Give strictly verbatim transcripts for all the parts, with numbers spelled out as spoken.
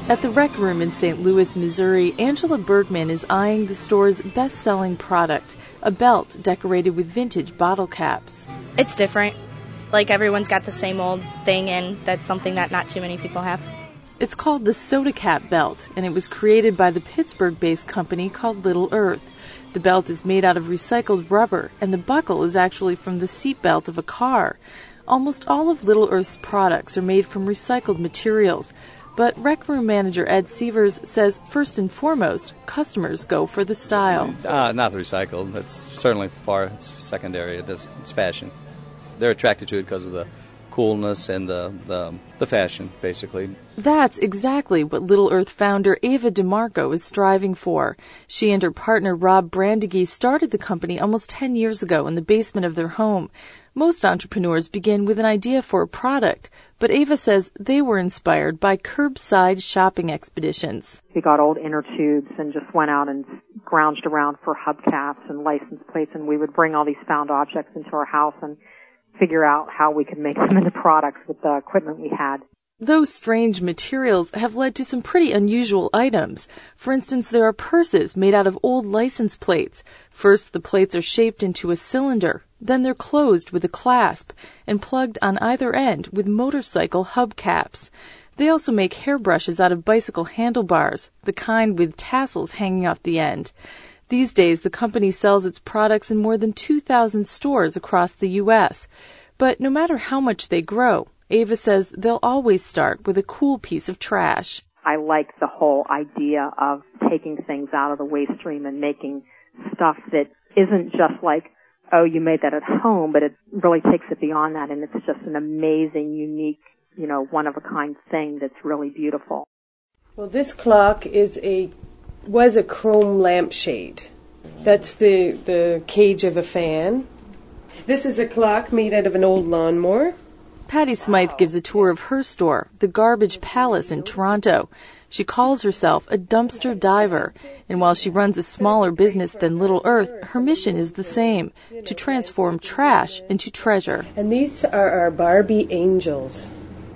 At the Rec Room in Saint Louis, Missouri, Angela Bergman is eyeing the store's best-selling product, a belt decorated with vintage bottle caps. It's different. Like, everyone's got the same old thing, and that's something that not too many people have. It's called the Soda Cap Belt, and it was created by the Pittsburgh-based company called Little Earth. The belt is made out of recycled rubber, and the buckle is actually from the seat belt of a car. Almost all of Little Earth's products are made from recycled materials, but Rec Room manager Ed Sievers says first and foremost, customers go for the style. Uh, not the recycled. That's certainly far. It's secondary. It does, it's fashion. They're attracted to it because of the coolness and the, the the fashion, basically. That's exactly what Little Earth founder Ava DeMarco is striving for. She and her partner Rob Brandegee started the company almost ten years ago in the basement of their home. Most entrepreneurs begin with an idea for a product, but Ava says they were inspired by curbside shopping expeditions. We got old inner tubes and just went out and scrounged around for hubcaps and license plates, and we would bring all these found objects into our house and figure out how we could make them into products with the equipment we had. Those strange materials have led to some pretty unusual items. For instance, there are purses made out of old license plates. First, the plates are shaped into a cylinder. Then they're closed with a clasp and plugged on either end with motorcycle hubcaps. They also make hairbrushes out of bicycle handlebars, the kind with tassels hanging off the end. These days, the company sells its products in more than two thousand stores across the U S But no matter how much they grow, Ava says they'll always start with a cool piece of trash. I like the whole idea of taking things out of the waste stream and making stuff that isn't just like, oh, you made that at home, but it really takes it beyond that, and it's just an amazing, unique, you know, one-of-a-kind thing that's really beautiful. Well, this clock is a was a chrome lampshade. That's the, the cage of a fan. This is a clock made out of an old lawnmower. Patty Smythe gives a tour of her store, the Garbage Palace in Toronto. She calls herself a dumpster diver, and while she runs a smaller business than Little Earth, her mission is the same, to transform trash into treasure. And these are our Barbie angels.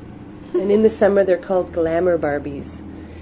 And in the summer they're called glamour Barbies.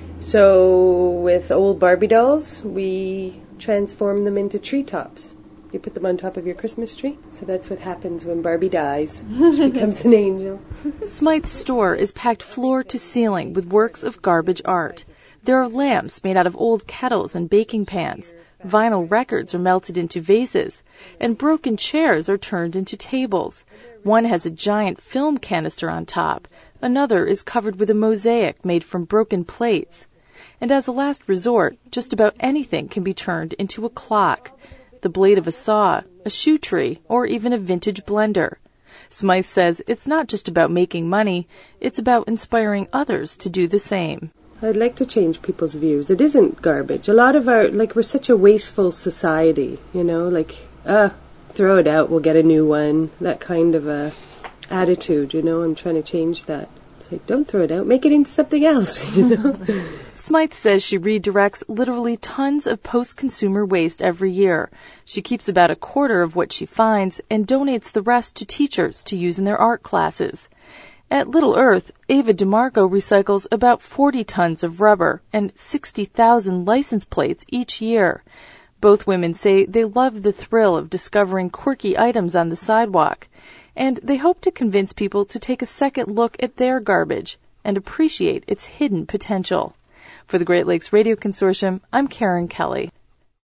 So with old Barbie dolls, we transform them into treetops. You put them on top of your Christmas tree. So that's what happens when Barbie dies. She becomes an angel. Smythe's store is packed floor to ceiling with works of garbage art. There are lamps made out of old kettles and baking pans. Vinyl records are melted into vases. And broken chairs are turned into tables. One has a giant film canister on top. Another is covered with a mosaic made from broken plates. And as a last resort, just about anything can be turned into a clock, the blade of a saw, a shoe tree, or even a vintage blender. Smythe says it's not just about making money, it's about inspiring others to do the same. I'd like to change people's views. It isn't garbage. A lot of our, like, we're such a wasteful society, you know, like, ah, throw it out, we'll get a new one, that kind of a attitude, you know. I'm trying to change that. It's like, don't throw it out, make it into something else, you know. Smythe says she redirects literally tons of post-consumer waste every year. She keeps about a quarter of what she finds and donates the rest to teachers to use in their art classes. At Little Earth, Ava DeMarco recycles about forty tons of rubber and sixty thousand license plates each year. Both women say they love the thrill of discovering quirky items on the sidewalk, and they hope to convince people to take a second look at their garbage and appreciate its hidden potential. For the Great Lakes Radio Consortium, I'm Karen Kelly.